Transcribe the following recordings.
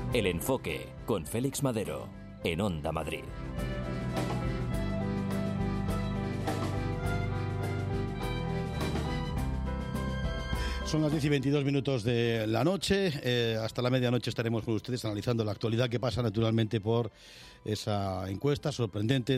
El Enfoque, con Félix Madero, en Onda Madrid. Son las 10:22 de la noche. Hasta la medianoche estaremos con ustedes analizando la actualidad que pasa naturalmente por esa encuesta sorprendente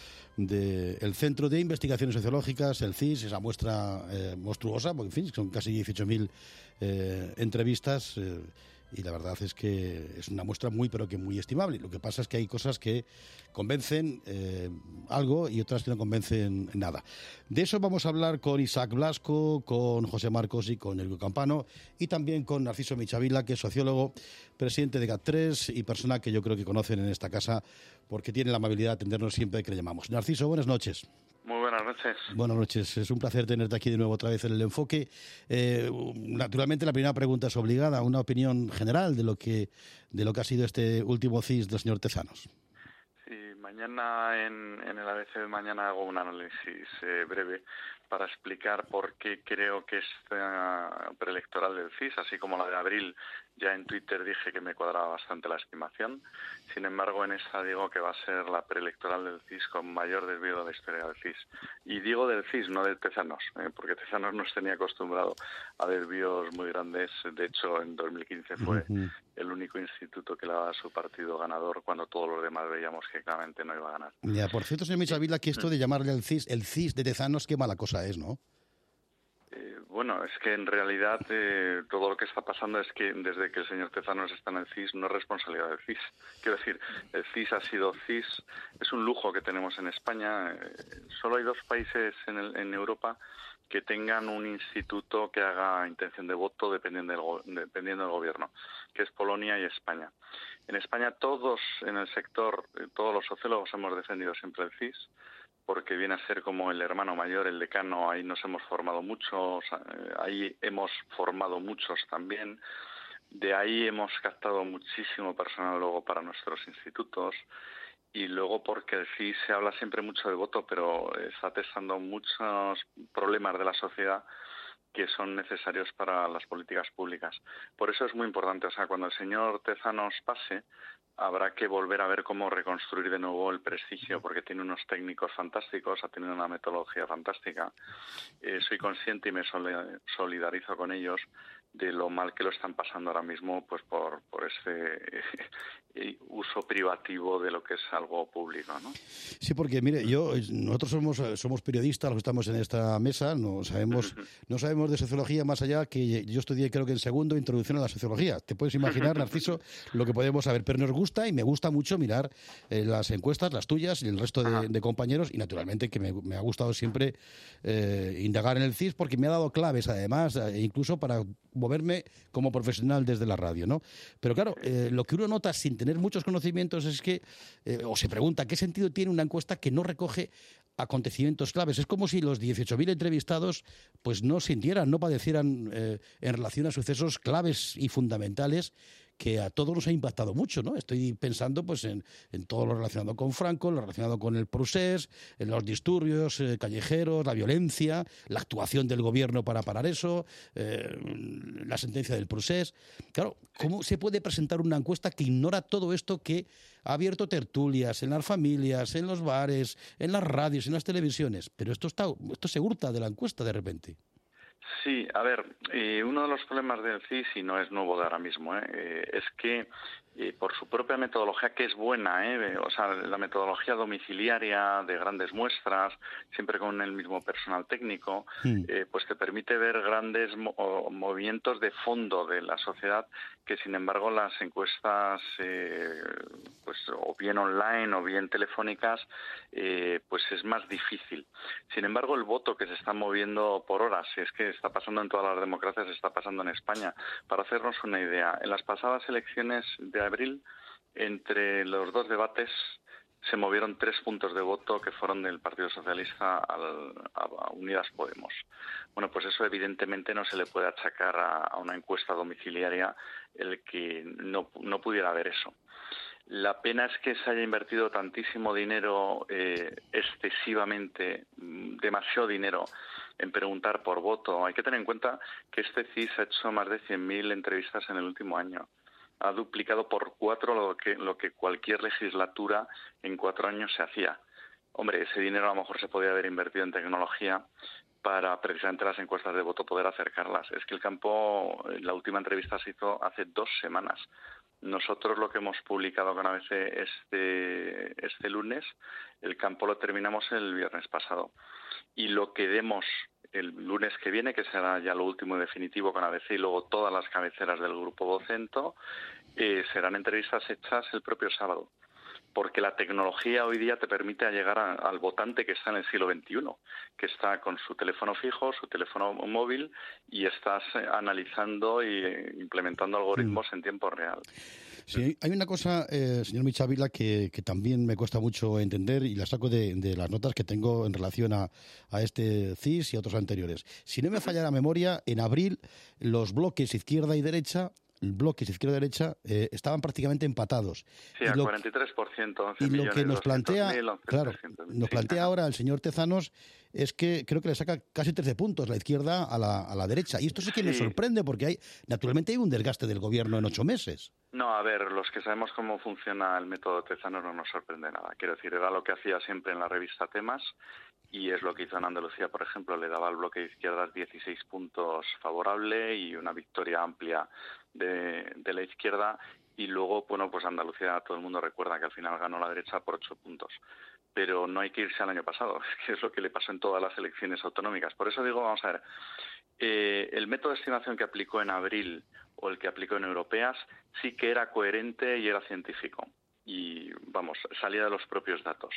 del Centro de Investigaciones Sociológicas, el CIS, esa muestra monstruosa, porque en fin, son casi 18.000 entrevistas. Y la verdad es que es una muestra muy, pero que muy estimable. Lo que pasa es que hay cosas que convencen algo y otras que no convencen nada. De eso vamos a hablar con Isaac Blasco, con José Marcos y con Elio Campano, y también con Narciso Michavila, que es sociólogo, presidente de GAT3 y persona que yo creo que conocen en esta casa porque tiene la amabilidad de atendernos siempre que le llamamos. Narciso, buenas noches. Muy buenas noches. Buenas noches, es un placer tenerte aquí de nuevo otra vez en El Enfoque. Naturalmente la primera pregunta es obligada, una opinión general de lo que ha sido este último CIS del señor Tezanos. Sí, mañana en el ABC de mañana hago un análisis breve para explicar por qué creo que esta preelectoral del CIS, así como la de abril, ya en Twitter dije que me cuadraba bastante la estimación. Sin embargo, en esta digo que va a ser la preelectoral del CIS con mayor desvío de la historia del CIS. Y digo del CIS, no del Tezanos, porque Tezanos nos tenía acostumbrado a desvíos muy grandes. De hecho, en 2015 fue el único instituto que le daba a su partido ganador cuando todos los demás veíamos que claramente no iba a ganar. Ya, por cierto, señor Michavila, que esto de llamarle al CIS, el CIS de Tezanos, qué mala cosa es, ¿no? Bueno, es que en realidad todo lo que está pasando es que desde que el señor Tezanos está en el CIS no es responsabilidad del CIS. Quiero decir, el CIS ha sido CIS, es un lujo que tenemos en España. Solo hay 2 países en Europa que tengan un instituto que haga intención de voto dependiendo del gobierno, que es Polonia y España. En España todos en el sector, todos los sociólogos hemos defendido siempre el CIS, porque viene a ser como el hermano mayor, el decano. Ahí nos hemos formado muchos, ahí hemos formado muchos también, de ahí hemos captado muchísimo personal luego para nuestros institutos, y luego porque el CIS se habla siempre mucho de voto, pero está testando muchos problemas de la sociedad que son necesarios para las políticas públicas. Por eso es muy importante, o sea, cuando el señor Tezanos pase, habrá que volver a ver cómo reconstruir de nuevo el prestigio, porque tiene unos técnicos fantásticos, ha tenido una metodología fantástica. Soy consciente y me solidarizo con ellos de lo mal que lo están pasando ahora mismo, pues por ese uso privativo de lo que es algo público, ¿no? Sí, porque mire, nosotros somos periodistas, los que estamos en esta mesa, no sabemos de sociología más allá que yo estudié, creo que en segundo, introducción a la sociología. Te puedes imaginar, Narciso, lo que podemos saber, pero nos gusta y me gusta mucho mirar las encuestas, las tuyas y el resto de compañeros, y naturalmente que me ha gustado siempre indagar en el CIS, porque me ha dado claves además, incluso para moverme como profesional desde la radio, ¿no? Pero claro, lo que uno nota sin tener muchos conocimientos es que, o se pregunta, ¿qué sentido tiene una encuesta que no recoge acontecimientos claves? Es como si los 18.000 entrevistados pues no sintieran, no padecieran en relación a sucesos claves y fundamentales que a todos nos ha impactado mucho, ¿no? Estoy pensando pues en todo lo relacionado con Franco, lo relacionado con el Procés, en los disturbios callejeros, la violencia, la actuación del gobierno para parar eso, la sentencia del Procés. Claro, ¿cómo se puede presentar una encuesta que ignora todo esto, que ha abierto tertulias en las familias, en los bares, en las radios, en las televisiones? Pero esto se hurta de la encuesta de repente. Sí, a ver, uno de los problemas del CIS, y no es nuevo de ahora mismo, es que por su propia metodología, que es buena, o sea, la metodología domiciliaria de grandes muestras, siempre con el mismo personal técnico, pues te permite ver grandes movimientos de fondo de la sociedad que, sin embargo, las encuestas, pues o bien online o bien telefónicas, pues es más difícil. Sin embargo, el voto que se está moviendo por horas, es que está pasando en todas las democracias, está pasando en España. Para hacernos una idea, en las pasadas elecciones de abril, entre los 2 debates se movieron 3 puntos de voto que fueron del Partido Socialista a Unidas Podemos. Bueno, pues eso evidentemente no se le puede achacar a una encuesta domiciliaria el que no pudiera haber eso. La pena es que se haya invertido tantísimo dinero, excesivamente, demasiado dinero, en preguntar por voto. Hay que tener en cuenta que este CIS ha hecho más de 100.000 entrevistas en el último año. ha duplicado por 4 lo que cualquier legislatura en 4 años se hacía. Hombre, ese dinero a lo mejor se podía haber invertido en tecnología para precisamente las encuestas de voto poder acercarlas. Es que el campo, la última entrevista se hizo hace 2 semanas. Nosotros lo que hemos publicado con ABC este lunes, el campo lo terminamos el viernes pasado. Y lo que demos el lunes que viene, que será ya lo último y definitivo con ABC y luego todas las cabeceras del grupo Vocento, serán entrevistas hechas el propio sábado. Porque la tecnología hoy día te permite llegar al votante que está en el siglo XXI, que está con su teléfono fijo, su teléfono móvil, y estás analizando e implementando algoritmos en tiempo real. Sí, hay una cosa, señor Michavila, que también me cuesta mucho entender y la saco de las notas que tengo en relación a este CIS y a otros anteriores. Si no me falla la memoria, en abril los bloques izquierda y derecha estaban prácticamente empatados. Sí, a 43%, 11 y lo que nos plantea, 11, claro, nos plantea ahora el señor Tezanos es que creo que le saca casi 13 puntos la izquierda a la derecha. Y esto sí que me sorprende porque naturalmente hay un desgaste del gobierno en 8 meses. No, a ver, los que sabemos cómo funciona el método Tezanos no nos sorprende nada. Quiero decir, era lo que hacía siempre en la revista Temas y es lo que hizo en Andalucía, por ejemplo. Le daba al bloque de izquierdas 16 puntos favorable y una victoria amplia de la izquierda. Y luego, bueno, pues Andalucía, todo el mundo recuerda que al final ganó la derecha por 8 puntos. Pero no hay que irse al año pasado, que es lo que le pasó en todas las elecciones autonómicas. Por eso digo, vamos a ver, el método de estimación que aplicó en abril o el que aplicó en europeas sí que era coherente y era científico. Y, vamos, salía de los propios datos.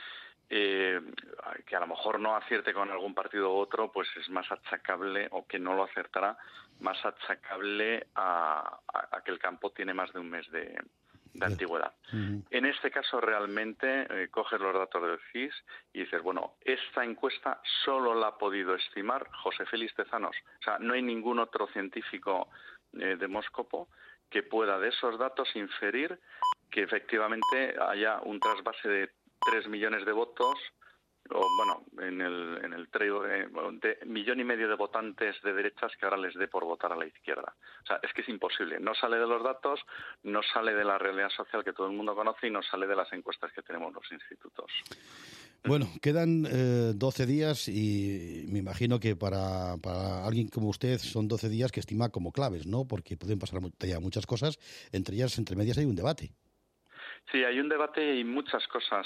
Que a lo mejor no acierte con algún partido u otro, pues es más achacable, o que no lo acertará, más achacable a que el campo tiene más de un mes de antigüedad. En este caso realmente coges los datos del CIS y dices, bueno, esta encuesta solo la ha podido estimar José Félix Tezanos. O sea, no hay ningún otro científico demóscopo que pueda de esos datos inferir que efectivamente haya un trasvase de 3 millones de votos, o bueno, en el de 1,5 millones de votantes de derechas que ahora les dé por votar a la izquierda. O sea, es que es imposible. No sale de los datos, no sale de la realidad social que todo el mundo conoce y no sale de las encuestas que tenemos los institutos. Bueno, quedan 12 días y me imagino que para alguien como usted son 12 días que estima como claves, ¿no? Porque pueden pasar ya muchas cosas, entre ellas, entre medias, hay un debate. Sí, hay un debate y muchas cosas.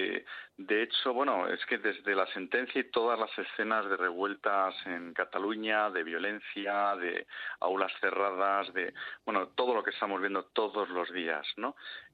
De hecho, bueno, es que desde la sentencia y todas las escenas de revueltas en Cataluña, de violencia, de aulas cerradas, de bueno, todo lo que estamos viendo todos los días, ¿no?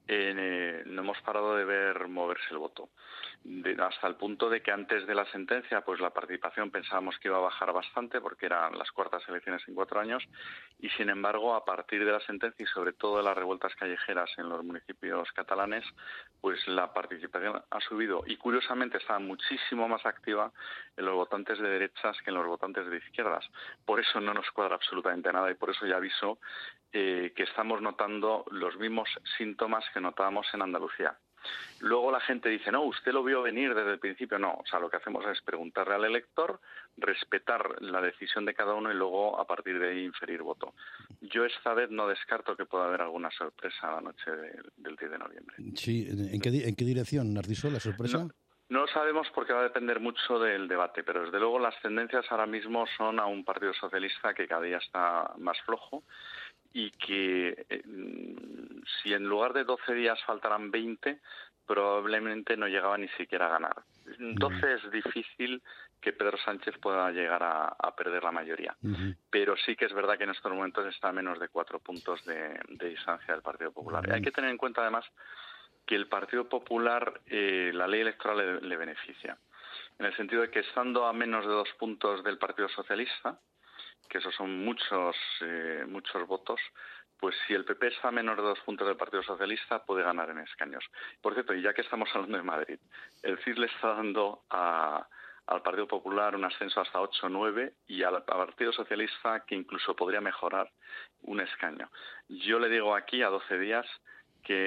No hemos parado de ver moverse el voto. Hasta el punto de que antes de la sentencia, pues la participación pensábamos que iba a bajar bastante porque eran las cuartas elecciones en 4 años y, sin embargo, a partir de la sentencia y sobre todo de las revueltas callejeras en los municipios catalanes, pues la participación ha subido y, curiosamente, está muchísimo más activa en los votantes de derechas que en los votantes de izquierdas. Por eso no nos cuadra absolutamente nada y por eso ya aviso que estamos notando los mismos síntomas que notábamos en Andalucía. Luego la gente dice, no, usted lo vio venir desde el principio. No, o sea, lo que hacemos es preguntarle al elector, respetar la decisión de cada uno y luego, a partir de ahí, inferir voto. Yo esta vez no descarto que pueda haber alguna sorpresa la noche del 10 de noviembre. Sí, ¿en qué dirección, Narciso, la sorpresa? No lo sabemos porque va a depender mucho del debate, pero desde luego las tendencias ahora mismo son a un Partido Socialista que cada día está más flojo y que si en lugar de 12 días faltaran 20, probablemente no llegaba ni siquiera a ganar. 12 es difícil que Pedro Sánchez pueda llegar a perder la mayoría, pero sí que es verdad que en estos momentos está a menos de 4 puntos de distancia del Partido Popular. Hay que tener en cuenta además que el Partido Popular, la ley electoral le beneficia, en el sentido de que estando a menos de 2 puntos del Partido Socialista, que esos son muchos votos, pues si el PP está a menos de 2 puntos del Partido Socialista, puede ganar en escaños. Por cierto, y ya que estamos hablando de Madrid, el CIS le está dando al Partido Popular un ascenso hasta 8 o 9 y al Partido Socialista que incluso podría mejorar un escaño. Yo le digo aquí, a 12 días, que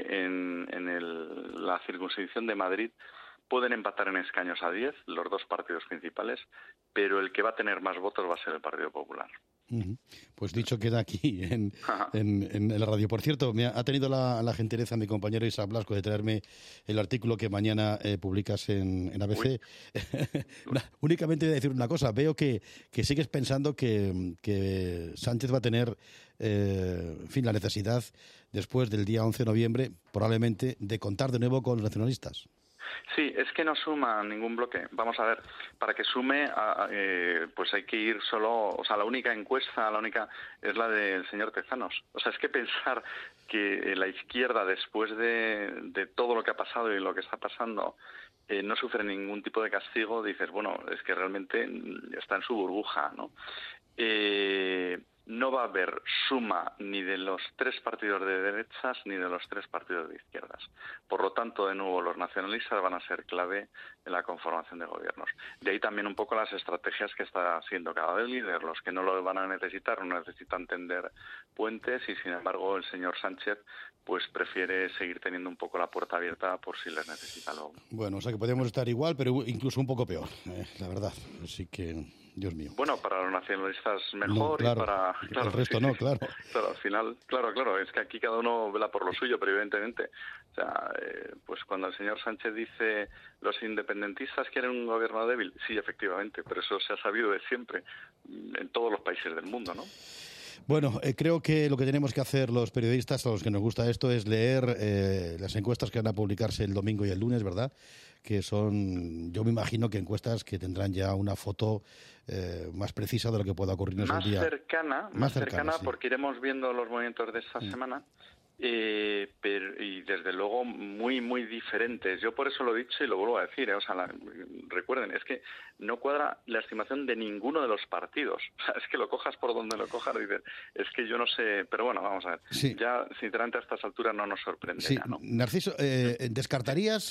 en la circunscripción de Madrid pueden empatar en escaños a 10 los dos partidos principales, pero el que va a tener más votos va a ser el Partido Popular. Pues dicho queda aquí en la radio. Por cierto, ha tenido la gentileza mi compañero Isa Blasco de traerme el artículo que mañana publicas en ABC. Únicamente voy a decir una cosa. Veo que sigues pensando que Sánchez va a tener la necesidad, después del día 11 de noviembre, probablemente, de contar de nuevo con los nacionalistas. Sí, es que no suma ningún bloque. Vamos a ver, para que sume, pues hay que ir solo, o sea, la única encuesta, es la del señor Tezanos. O sea, es que pensar que la izquierda, después de todo lo que ha pasado y lo que está pasando, no sufre ningún tipo de castigo, dices, bueno, es que realmente está en su burbuja, ¿no? No va a haber suma ni de los 3 partidos de derechas ni de los 3 partidos de izquierdas. Por lo tanto, de nuevo, los nacionalistas van a ser clave en la conformación de gobiernos. De ahí también un poco las estrategias que está haciendo cada líder. Los que no lo van a necesitar no necesitan tender puentes y, sin embargo, el señor Sánchez pues prefiere seguir teniendo un poco la puerta abierta por si les necesita luego. Bueno, o sea que podemos estar igual, pero incluso un poco peor, la verdad. Así que, Dios mío. Bueno, para los nacionalistas mejor, no, claro, y para... el resto no, claro. Claro, al final, claro, es que aquí cada uno vela por lo suyo, pero evidentemente, o sea, pues cuando el señor Sánchez dice los independentistas quieren un gobierno débil, sí, efectivamente, pero eso se ha sabido de siempre en todos los países del mundo, ¿no? Bueno, creo que lo que tenemos que hacer los periodistas, a los que nos gusta esto, es leer las encuestas que van a publicarse el domingo y el lunes, ¿verdad? Que son, yo me imagino que encuestas que tendrán ya una foto más precisa de lo que pueda ocurrir en esos días. Más cercana, sí. Porque iremos viendo los movimientos de esta semana. Pero, y desde luego muy, muy diferentes. Yo por eso lo he dicho y lo vuelvo a decir. O sea, recuerden, es que no cuadra la estimación de ninguno de los partidos. O sea, es que lo cojas por donde lo cojas, dices, es que yo no sé. Pero bueno, vamos a ver. Sí. Ya, sinceramente, a estas alturas no nos sorprende. Sí. Ya, ¿no? Narciso, ¿descartarías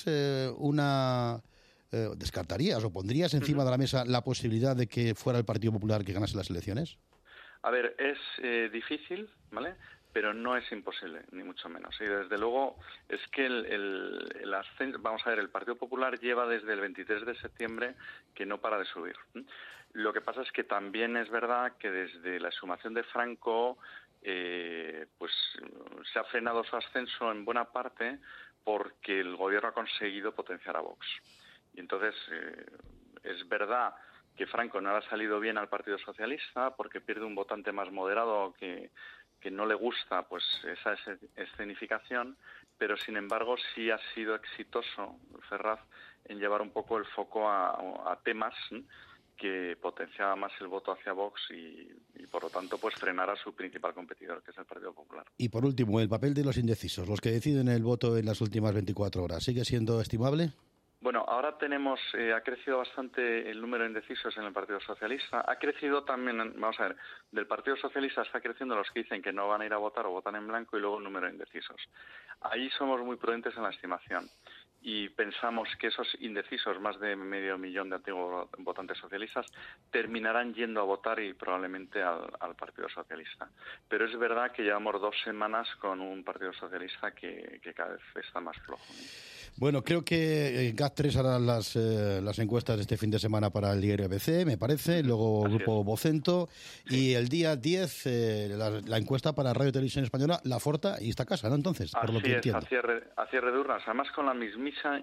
¿descartarías o pondrías encima de la mesa la posibilidad de que fuera el Partido Popular que ganase las elecciones? A ver, es difícil, ¿vale?, pero no es imposible, ni mucho menos. Y desde luego es que el ascenso, vamos a ver, el Partido Popular lleva desde el 23 de septiembre que no para de subir. Lo que pasa es que también es verdad que desde la exhumación de Franco pues se ha frenado su ascenso en buena parte porque el gobierno ha conseguido potenciar a Vox. Y entonces es verdad que Franco no le ha salido bien al Partido Socialista porque pierde un votante más moderado que no le gusta pues esa escenificación, pero sin embargo sí ha sido exitoso Ferraz en llevar un poco el foco a temas que potenciaba más el voto hacia Vox y por lo tanto pues frenar a su principal competidor, que es el Partido Popular. Y por último, el papel de los indecisos, los que deciden el voto en las últimas 24 horas, ¿sigue siendo estimable? Bueno, ahora ha crecido bastante el número de indecisos en el Partido Socialista. Ha crecido también, vamos a ver, del Partido Socialista está creciendo los que dicen que no van a ir a votar o votan en blanco y luego el número de indecisos. Ahí somos muy prudentes en la estimación y pensamos que esos indecisos, más de 500.000 de antiguos votantes socialistas, terminarán yendo a votar y probablemente al Partido Socialista. Pero es verdad que llevamos 2 semanas con un Partido Socialista que cada vez está más flojo, ¿no? Bueno, creo que GAT3 hará las encuestas de este fin de semana para el diario ABC, me parece, luego Grupo Vocento, y el día 10 la encuesta para Radio Televisión Española, La Forta y esta casa, ¿no? Entonces, por lo que entiendo. A cierre de urnas, además con la mismísima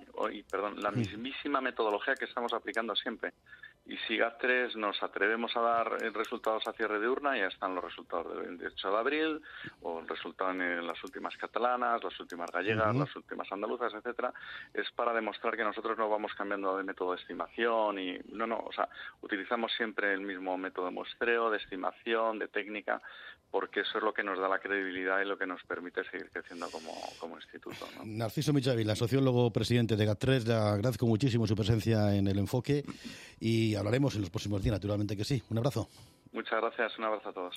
metodología que estamos aplicando siempre. Y si GAT3 nos atrevemos a dar resultados a cierre de urna, ya están los resultados del 28 de abril, o el resultado en las últimas catalanas, las últimas gallegas, las últimas andaluzas, etcétera, es para demostrar que nosotros no vamos cambiando de método de estimación y o sea, utilizamos siempre el mismo método de muestreo, de estimación, de técnica, porque eso es lo que nos da la credibilidad y lo que nos permite seguir creciendo como instituto, ¿no? Narciso Michavila, sociólogo presidente de GAT3, le agradezco muchísimo su presencia en El Enfoque y hablaremos en los próximos días, naturalmente que sí. Un abrazo. Muchas gracias, un abrazo a todos.